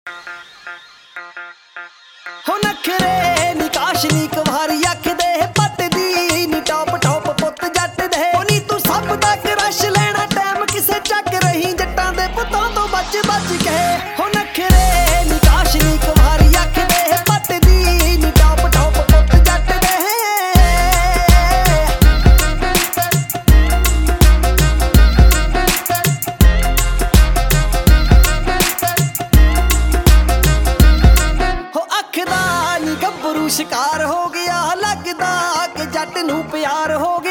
हो नखरे नी काशनी कवारी आखदे पटदी नी टॉप टॉप पुत जट दे नी तू सब दा क्रश लेना टाइम किसे चक रही जट्टां दे पुत्तां तो बच बच के हो नखरे नी काशनी कवारी आखदे पटदी नी टॉप टॉप पुत जट दे हो अख दा नी गब्बरू शिकार हो गया लगदा कि जट नूं प्यार हो गया।